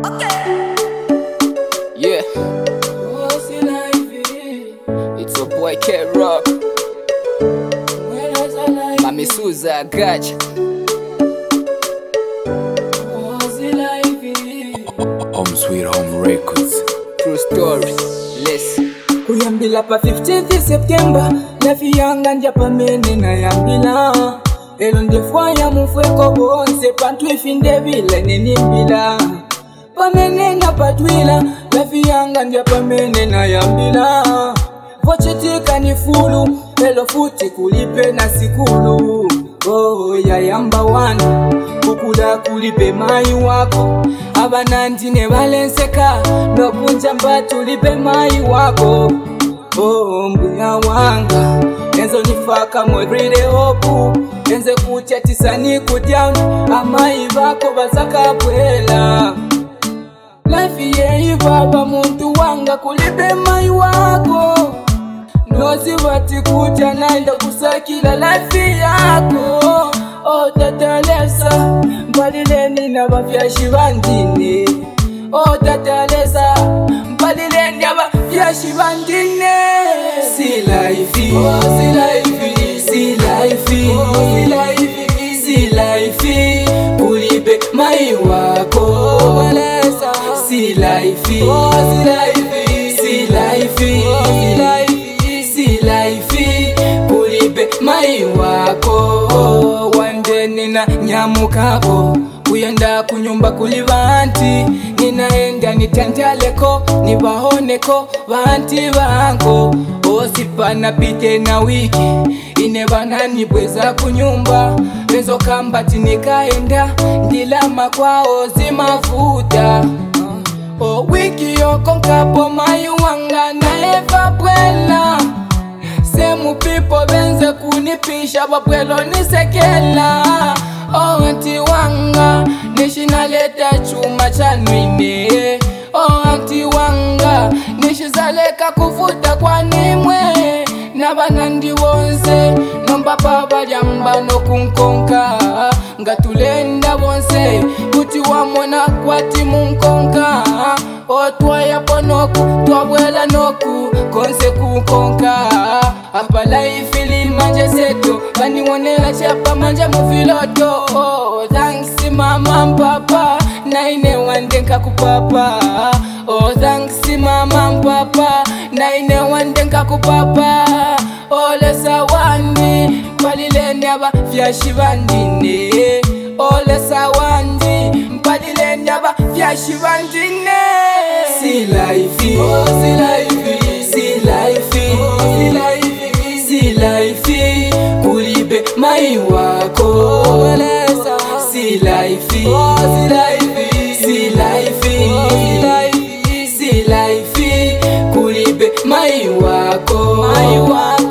Yeah, it's your boy K-Rock. Mami Suza Gacha. Home Sweet Home Records. True story. Listen. Kuyambila pa 15th September Lafi yanga njapa mene na yambila Elo ndefwa ya mufweko bonse Pantu ifinde vile ninimbila Pamene na patwila Lafi yanga njapa mene na yambila Vochetika ni fulu Elo futi kulipe na sikulu Oh ya yamba wana Kukula kulipe mai wako Abanandi ne balenseka Nopunja mbatu lipe mai wako Oh mbuya wanga Enzo nifaka mwevrile hopu Enze kuchatisa ni kudiauni Amai bako bazaka pwela Life ye baba muntu wanga kulipe mai wako Nozi wati kuja naenda kusakila life yako Oh tatalesa Mpalileni na bafyashi bandine Oh tatalesa Mpalileni na bafyashi bandine Si life Oh si life Si life Oh si life Si life Kulipe mai wako Balesa Si life Oh si life Si life Oh si life Si life Kulipe mai wako Nina nyamukako Kuyenda kunyumba kuli banti Ninaenda nitanjaleko Nibahoneko banti bango Osipana pite na wiki Inebana nibweza kunyumba Enzo kambati nikaenda Ndilama kwao zimafuta wiki yoko nkapo mayuwanga na eva bwela Semu pipo benze kunipisha Wapwelo nisekela Oh anti wanga Nishinaleta chuma chanwine Oh anti wanga Nishizaleka kufuta kwa nimwe Nabanandi wonse Nomba papa jamba no kunkonka Ngatulenda wonse Kuti wamona kwati munkonka O tuaya ponoku Tuawela noku Konse kunkonka Apa life li manje seto Bani wanela chapa manja mufiloto Oh thanks mama mpapa Naine wandenka kupapa Oh thanks mama mpapa Naine wandenka kupapa Ole sawandi Mpalileni aba fyashi bandine Ole sawandi Mpalileni aba fyashi bandine Si life Oh si life Si life Oh si life Si life Kulipe mai wako Balesa Si life Oh si life Si life Oh si life Si life Kulipe mai wako